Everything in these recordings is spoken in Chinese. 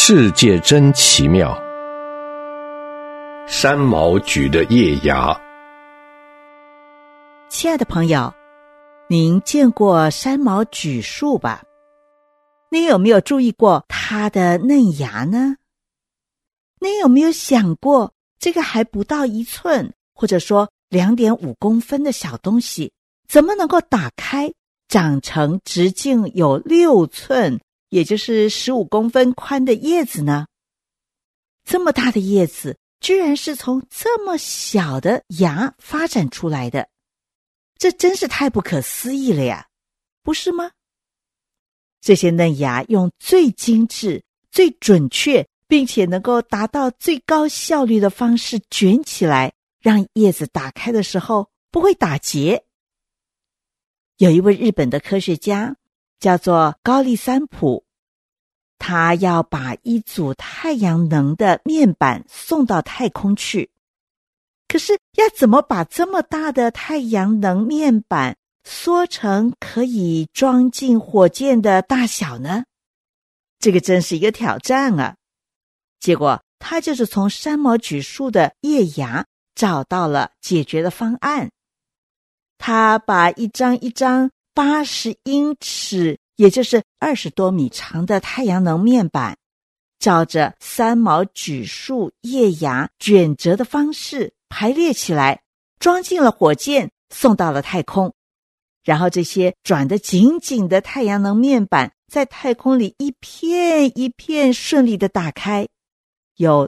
世界真奇妙。山毛榉的叶芽。 亲爱的朋友，您见过山毛榉树吧？您有没有注意过它的嫩芽呢？您有没有想过，这个还不到1寸，或者说2.5公分的小东西，怎么能够打开，长成直径有6寸，也就是15公分宽的叶子呢？这么大的叶子，居然是从这么小的芽发展出来的，这真是太不可思议了呀，不是吗？这些嫩芽用最精致、最准确，并且能够达到最高效率的方式卷起来，让叶子打开的时候不会打结。有一位日本的科学家叫做高利三浦，他要把一组太阳能的面板送到太空去。可是要怎么把这么大的太阳能面板缩成可以装进火箭的大小呢？这个真是一个挑战啊！结果他就是从山毛榉树的叶芽找到了解决的方案。他把一张一张80英尺，也就是20多米长的太阳能面板，照着山毛榉树叶芽卷折的方式排列起来，装进了火箭，送到了太空。然后这些转得紧紧的太阳能面板在太空里一片一片顺利地打开，有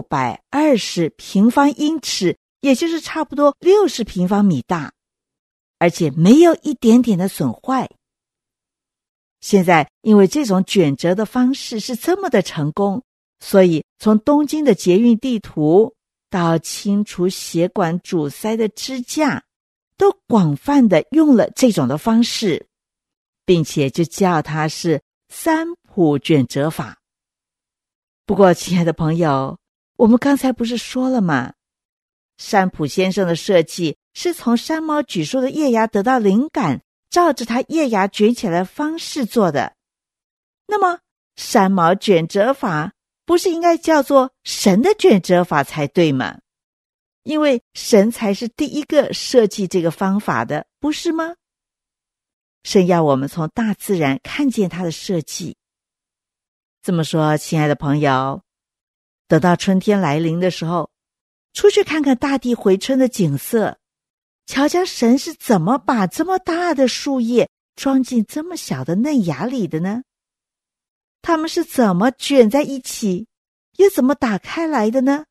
620平方英尺，也就是差不多60平方米大，而且没有一点点的损坏。现在因为这种卷折的方式是这么的成功，所以从东京的捷运地图到清除血管阻塞的支架，都广泛的用了这种的方式，并且就叫它是三浦卷折法。不过亲爱的朋友，我们刚才不是说了吗？三浦先生的设计是从山毛榉树的叶芽得到灵感，照着它叶芽卷起来的方式做的。那么山毛卷折法不是应该叫做神的卷折法才对吗？因为神才是第一个设计这个方法的，不是吗？神要我们从大自然看见他的设计。这么说，亲爱的朋友，等到春天来临的时候，出去看看大地回春的景色，瞧瞧神是怎么把这么大的树叶装进这么小的嫩芽里的呢？它们是怎么卷在一起，又怎么打开来的呢？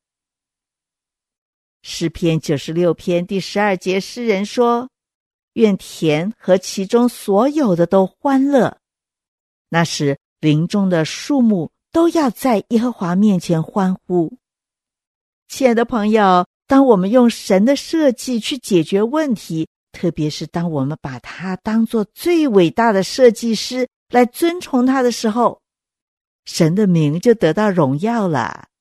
诗篇96篇第12节，诗人说：愿田和其中所有的都欢乐，那时林中的树木都要在耶和华面前欢呼。亲爱的朋友，当我们用神的设计去解决问题，特别是当我们把它当作最伟大的设计师来尊崇他的时候，神的名就得到荣耀了。